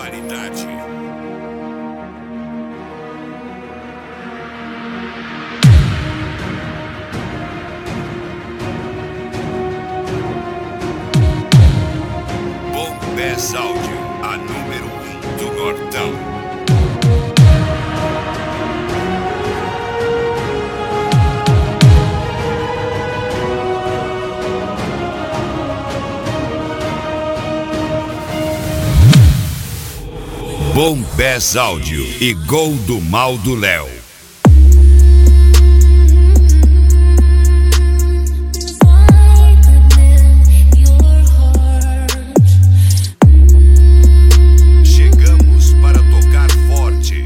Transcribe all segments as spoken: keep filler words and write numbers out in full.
qualidade. Bombés Áudio, a número um do Nortão. Bombés Áudio e Gol do Mal do Léo. Chegamos para tocar forte.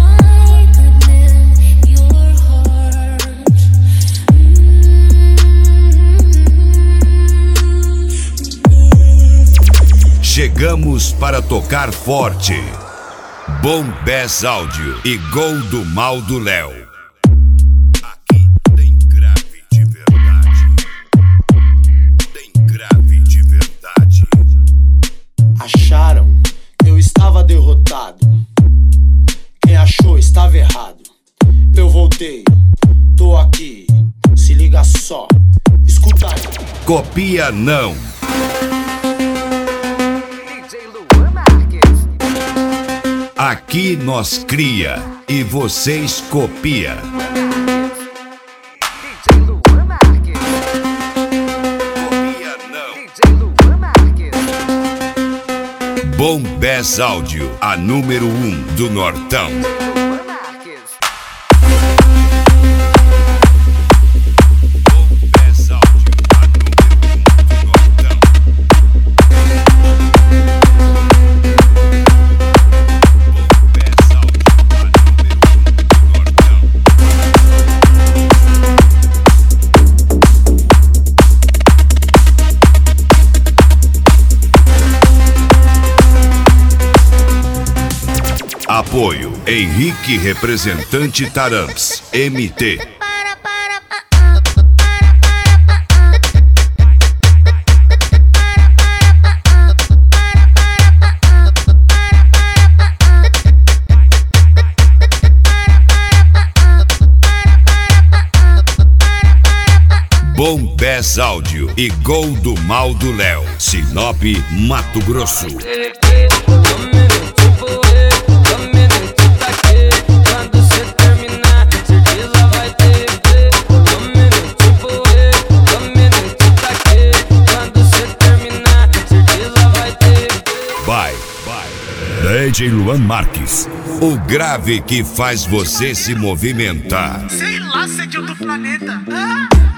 Chegamos para tocar forte. Bombés Áudio e Gol do Mal do Léo. Aqui tem grave de verdade. Tem grave de verdade. Acharam que eu estava derrotado. Quem achou estava errado. Eu voltei, tô aqui. Se liga só, escuta aí. Copia não. Aqui nós cria e vocês copia. Copia não. Bombés Áudio, a número um do Nortão. Apoio Henrique Representante Taramps, M T. Bombés Áudio e Gol do Mal do Léo, Sinop, Mato Grosso. Vai, vai. D J Luan Marques, o grave que faz você se movimentar. Sei lá se é de outro planeta. Ah!